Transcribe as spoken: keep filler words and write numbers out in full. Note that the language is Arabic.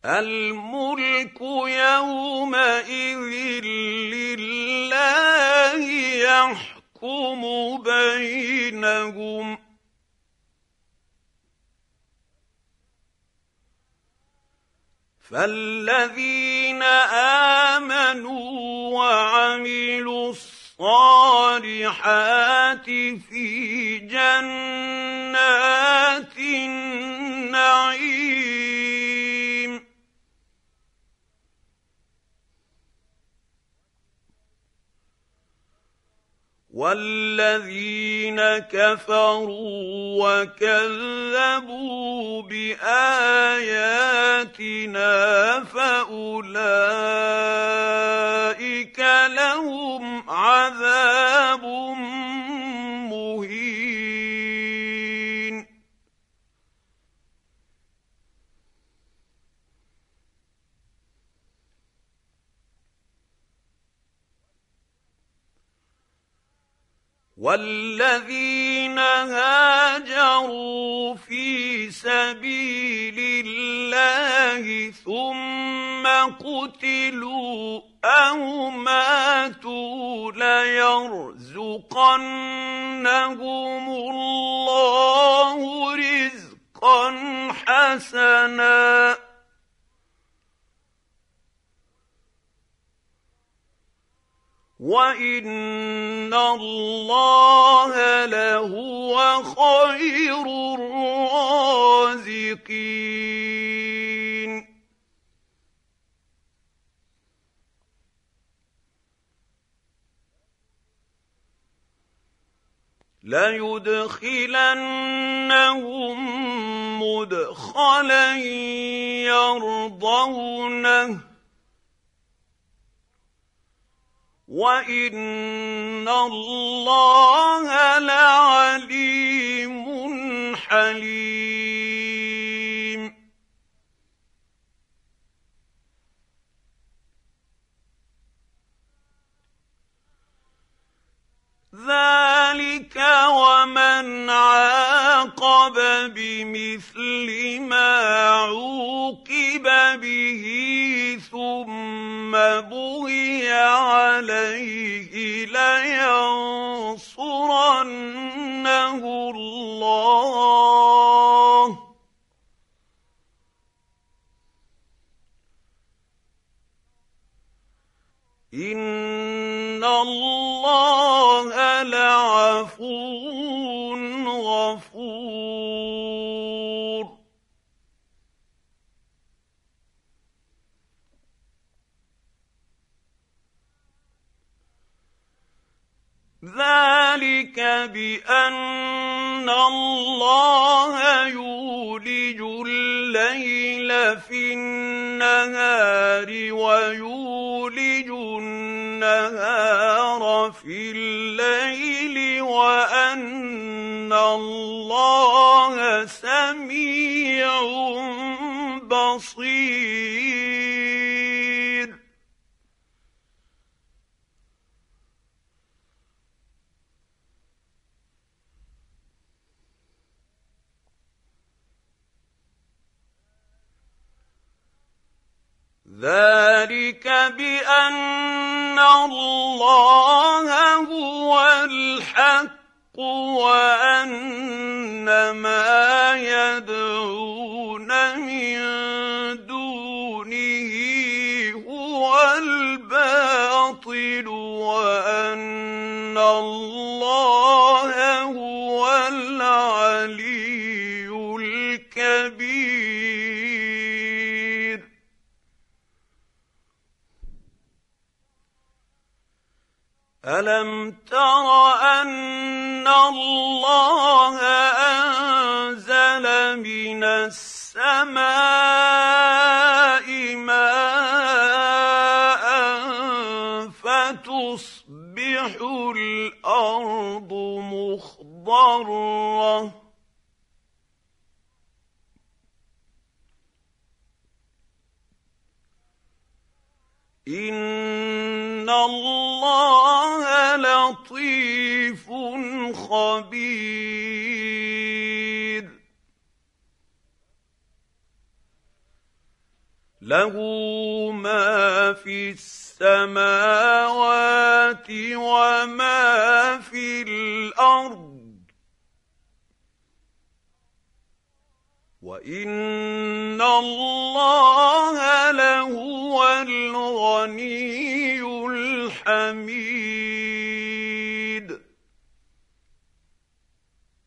الملك يومئذ لله يحكم بينهم فالذين آمنوا وعملوا الصالحات في جنات النعيم والذين كفروا وكذبوا بآياتنا فأولئك لهم عذاب مهين والذين هاجروا في سبيل الله ثم قتلوا أو ماتوا ليرزقنهم الله رزقا حسنا وَإِنَّ اللَّهَ لَهُوَ خَيْرُ الرَّازِقِينَ لَيُدْخِلَنَّهُم مُّدْخَلًا يَرْضَوْنَهُ وَإِنَّ اللَّهَ لَعَلِيمٌ حَلِيمٌ ذَلِكَ وَمَنْ عَاقَبَ بِمِثْلِ مَا عُوقِبَ بِهِ ثُمَّ بُغِيَ عَلَيْهِ لَيَنصُرَنَّهُ اللَّهُ إِنَّ اللَّهَ لَعَفُوٌّ غَفُورٌ ذَلِكَ بِأَنَّ اللَّهَ يُولِجُ اللَّيْلَ فِي النَّهَارِ وَيُولِجُ النَّهَارَ فِي اللَّيْلِ وَأَنَّ اللَّهَ سَمِيعٌ بَصِيرٌ ذَلِكَ بِأَنَّ اللَّهَ هُوَ الْحَقُّ وَأَنَّ مَا يَدْعُونَ مِن دُونِهِ هُوَ الْبَاطِلُ وَأَنَّ اللَّهَ هُوَ الْعَلِيُّ الْكَبِيرُ أَلَمْ تَرَ أَنَّ اللَّهَ أَنزَلَ مِنَ السَّمَاءِ مَاءً فَتُصْبِحُ الْأَرْضُ مُخْضَرَّةً إِنَّ اللَّهَ لَطِيفٌ خَبِيرٌ له ما في السماوات وما في الأرض وإن الله لهو الغني الحميد.